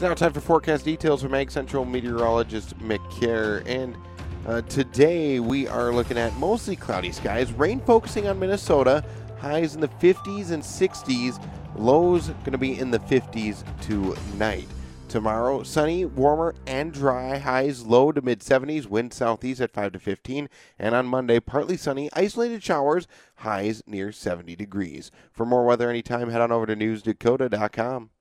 It's now time for forecast details from Ag Central meteorologist Mick Kerr. And today we are looking at mostly cloudy skies, rain focusing on Minnesota, highs in the 50s and 60s, lows going to be in the 50s tonight. Tomorrow, sunny, warmer, and dry, highs low to mid-70s, wind southeast at 5 to 15. And on Monday, partly sunny, isolated showers, highs near 70 degrees. For more weather anytime, head on over to newsdakota.com.